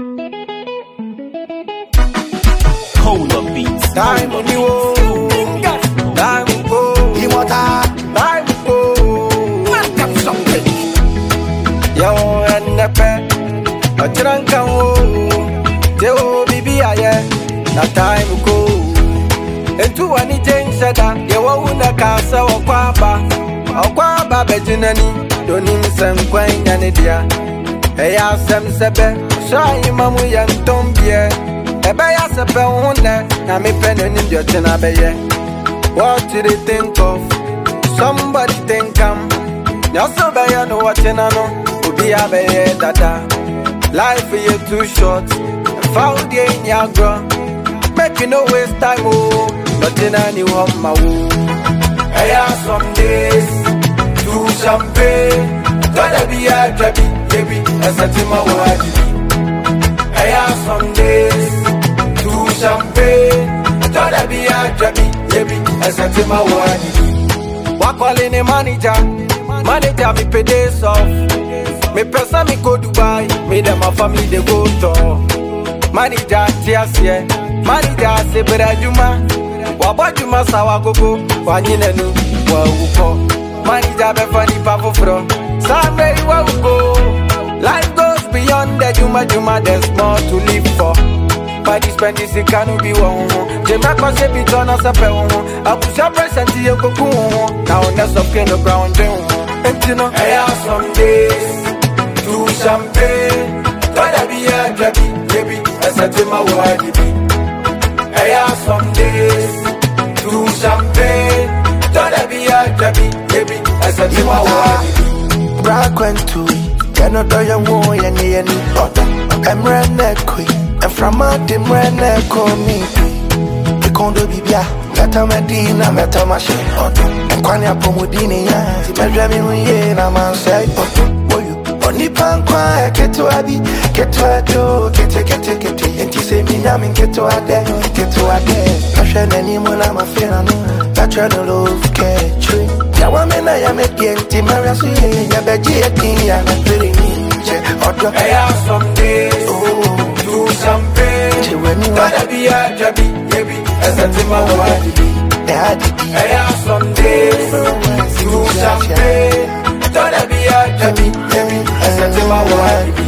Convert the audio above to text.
Cola beats. Time on you, time go, immortal, time go. Welcome something. Yo, and the pet, a drunken wo. Yo, baby, I na time go. And to anything said that you won't a castle or quaba, Bejinani, don't even send quain and idia. Hey, I sam sebe, shy mamu yan tombie. Ebaya sepe hunde, na me pen in your tina beye. What did they think of? Somebody think Nyaso beye no watching no, ubi abeye dada. Life is too short, found ye in your ground. Make you no waste time, oh, nothing any one my woo. Hey, some days, two champagne, gotta be a drabby, baby, as a team of what. Hey, some days, two champagne, gotta be a drabby, baby, as a team of what. What calling a manager, me pay days off. Me person me go Dubai, me them my family they go to. Manager, tears here. Manager se bera juma waba juma sawa gogo wanyine nu wa uko manager be funny pa fofro Sunday wa uko. Life goes beyond the juma there's more to live for. Body spend this can be one je make us be turn us up abusha present you go now that's up in the ground and you know hey some days two champagne gotta be a baby as a team of what. Hey, some days, two champagne, don't be a baby, as a team of what. Brack went to cannot do your war any other. I'm ran quick, and from a dim ran call me. The condo bibia, Meta Medina, Meta Machine, and Quania Pomodini, Madame, I'm outside, Only Panqua, get to Abby, get to a door, get it, and you say me, I'm in get to a day, get to a day. Passion anyone, I'm a fan, that's your love, catch you. Yawaman, I am a empty Marias, yeah, but I'm a very ninja. Hey, some days, two champagne, gotta be a baby, as a team of what. Hey, some days, two champagne, gotta be a baby, as a team of what.